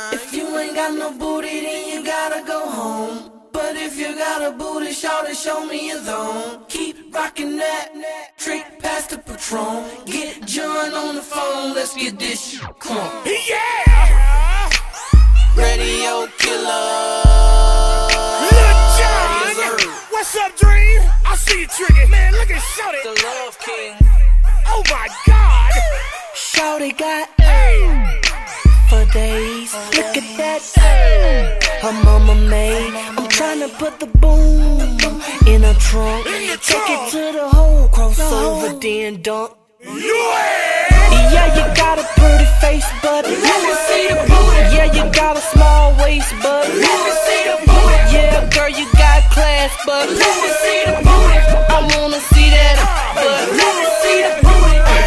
If you ain't got no booty, then you gotta go home. But if you got a booty, show me your zone. Keep rocking that trick past the Patron. Get John on the phone, let's get this shit crunk. Yeah! Radio killer. Lil Jon! What's up, Dream? I see you trigger. Man, look at Shorty. The Love King. Oh my God! Shorty got for days. Look at that. Her mama made. I'm tryna put the boom in her trunk. Take it to the hole, crossover, then dunk. Yeah, you got a pretty face, but let me see the booty. Yeah, you got a small waist, but let me see the booty. Yeah, girl, you got class, but let me see the booty. I wanna see that, but let me see the booty.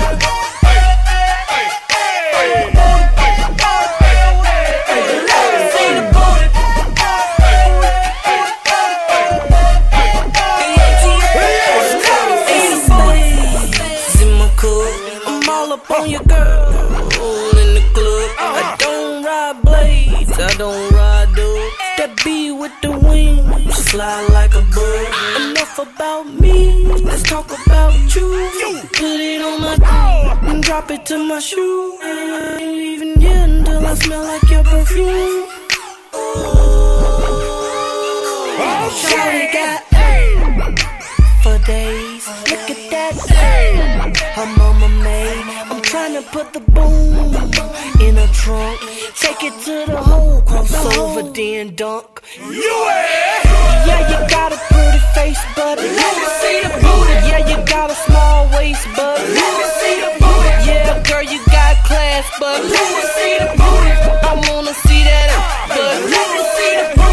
On your girl in the club. I don't ride blades, I don't ride dogs. That B with the wings, fly like a bird. Enough about me, let's talk about you. Put it on my thigh and drop it to my shoe. I ain't even here until I smell like your perfume. Shawty got for days. Look at that. Her mama made. I'm tryna put the boom in her trunk. Take it to the hole, crossover, then dunk. Yeah, you got a pretty face, but let me see the booty. Yeah, you got a small waist, but let me see the booty. Yeah, girl, you got class, but let me see the booty. I wanna see that, but let me see the booty.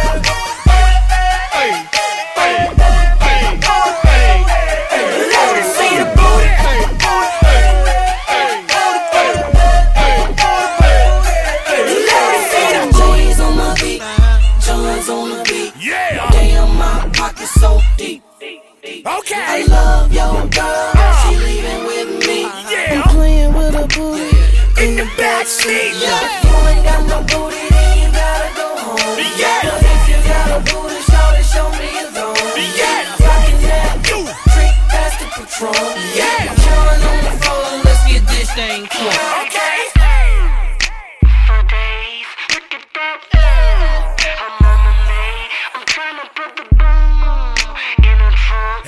So deep. Okay. I love your girl. She leaving with me. Yeah. I'm playing with her booty in the backseat. Yeah. If you ain't got no booty, then you gotta go home. Yeah. But if you got a booty, show me your zone. Yeah. Rockin' that trick past the Patron. Yeah. John on the phone, let's get this thing crunk. Okay. For days, look at that. Her mama made. I'm tryna put the in the trunk.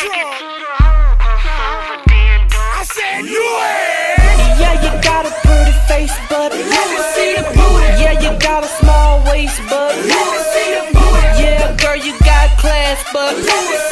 I said yeah, you got a pretty face, but let me see the booty. Yeah, you got a small waist, but let me see the booty. Yeah, girl, you got class, but let me